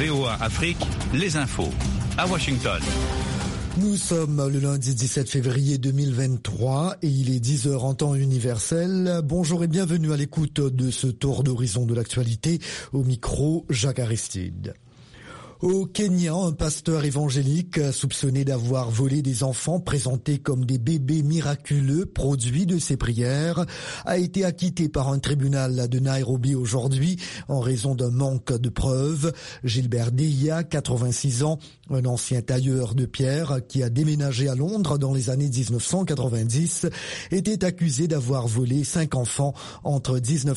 VOA Afrique, les infos. À Washington. Nous sommes le lundi 17 février 2023 et il est 10h en temps universel. Bonjour et bienvenue à l'écoute de ce tour d'horizon de l'actualité. Au micro, Jacques Aristide. Au Kenya, un pasteur évangélique soupçonné d'avoir volé des enfants présentés comme des bébés miraculeux produits de ses prières a été acquitté par un tribunal de Nairobi aujourd'hui en raison d'un manque de preuves. Gilbert Deya, 86 ans, un ancien tailleur de pierre qui a déménagé à Londres dans les années 1990, était accusé d'avoir volé 5 enfants entre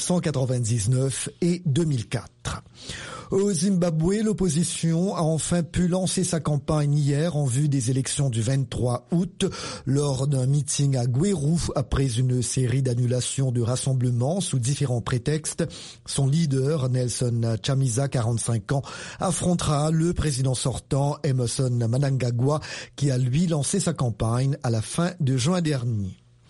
1999 et 2004. Au Zimbabwe, l'opposition a enfin pu lancer sa campagne hier en vue des élections du 23 août lors d'un meeting à Gweru après une série d'annulations de rassemblements sous différents prétextes. Son leader, Nelson Chamisa, 45 ans, affrontera le président sortant, Emmerson Mnangagwa, qui a lui lancé sa campagne à la fin de juin dernier.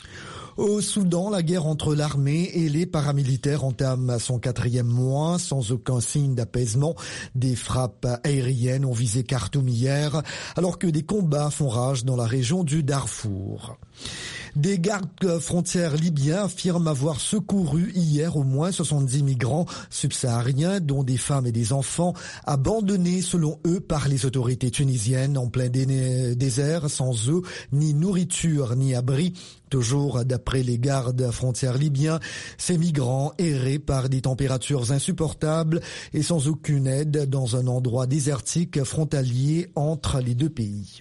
Au Soudan, la guerre entre l'armée et les paramilitaires entame son 4e mois sans aucun signe d'apaisement. Des frappes aériennes ont visé Khartoum hier, alors que des combats font rage dans la région du Darfour. Des gardes frontières libyens affirment avoir secouru hier au moins 70 migrants subsahariens, dont des femmes et des enfants, abandonnés selon eux par les autorités tunisiennes en plein désert, sans eau, ni nourriture, ni abri. Toujours d'après les gardes frontières libyens, ces migrants erraient par des températures insupportables et sans aucune aide dans un endroit désertique frontalier entre les deux pays.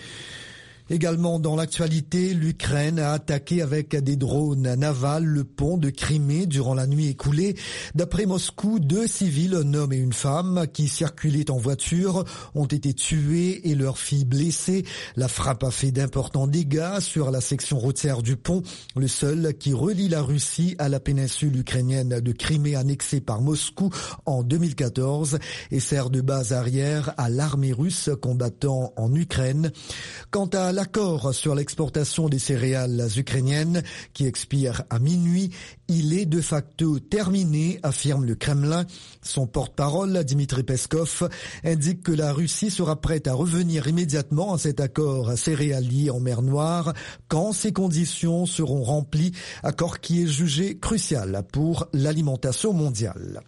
Également dans l'actualité, l'Ukraine a attaqué avec des drones navals le pont de Crimée durant la nuit écoulée. D'après Moscou, 2 civils, un homme et une femme, qui circulaient en voiture, ont été tués et leurs filles blessées. La frappe a fait d'importants dégâts sur la section routière du pont, le seul qui relie la Russie à la péninsule ukrainienne de Crimée annexée par Moscou en 2014 et sert de base arrière à l'armée russe combattant en Ukraine. Quant à l'accord sur l'exportation des céréales ukrainiennes qui expire à minuit, il est de facto terminé, affirme le Kremlin. Son porte-parole, Dmitry Peskov, indique que la Russie sera prête à revenir immédiatement à cet accord céréalier en mer Noire quand ces conditions seront remplies, accord qui est jugé crucial pour l'alimentation mondiale.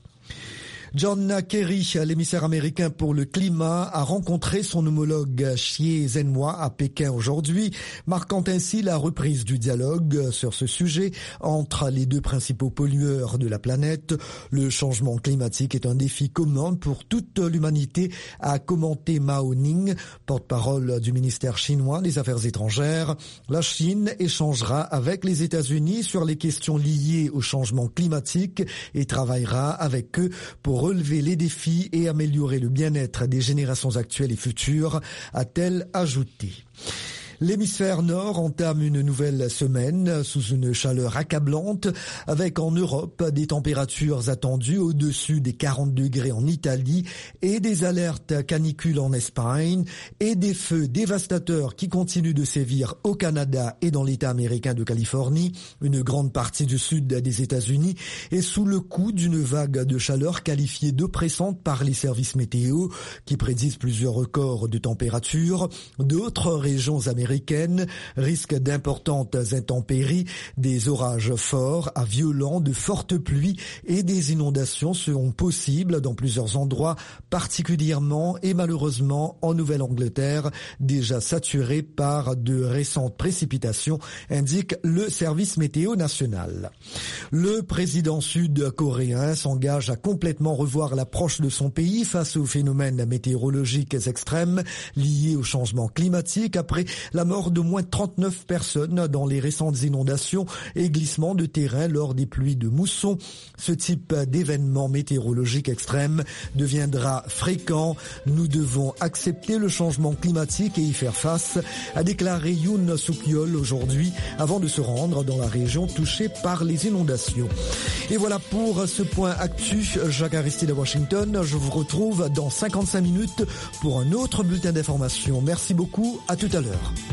John Kerry, l'émissaire américain pour le climat, a rencontré son homologue Xie Zhenhua à Pékin aujourd'hui, marquant ainsi la reprise du dialogue sur ce sujet entre les 2 principaux pollueurs de la planète. Le changement climatique est un défi commun pour toute l'humanité, a commenté Mao Ning, porte-parole du ministère chinois des Affaires étrangères. La Chine échangera avec les États-Unis sur les questions liées au changement climatique et travaillera avec eux pour relever les défis et améliorer le bien-être des générations actuelles et futures, a-t-elle ajouté. L'hémisphère nord entame une nouvelle semaine sous une chaleur accablante avec en Europe des températures attendues au-dessus des 40 degrés en Italie et des alertes canicules en Espagne et des feux dévastateurs qui continuent de sévir au Canada et dans l'État américain de Californie. Une grande partie du sud des États-Unis est sous le coup d'une vague de chaleur qualifiée d'oppressante par les services météo qui prédisent plusieurs records de température. D'autres régions américaines risquent d'importantes intempéries, des orages forts à violents, de fortes pluies et des inondations seront possibles dans plusieurs endroits, particulièrement et malheureusement en Nouvelle-Angleterre, déjà saturée par de récentes précipitations, indique le service météo national. Le président sud-coréen s'engage à complètement revoir l'approche de son pays face aux phénomènes météorologiques extrêmes liés au changement climatique après la mort de moins de 39 personnes dans les récentes inondations et glissements de terrain lors des pluies de mousson. Ce type d'événement météorologique extrême deviendra fréquent. Nous devons accepter le changement climatique et y faire face, a déclaré Yoon Suk-yeol aujourd'hui avant de se rendre dans la région touchée par les inondations. Et voilà pour ce point actu. Jacques Aristide à Washington. Je vous retrouve dans 55 minutes pour un autre bulletin d'information. Merci beaucoup. À tout à l'heure.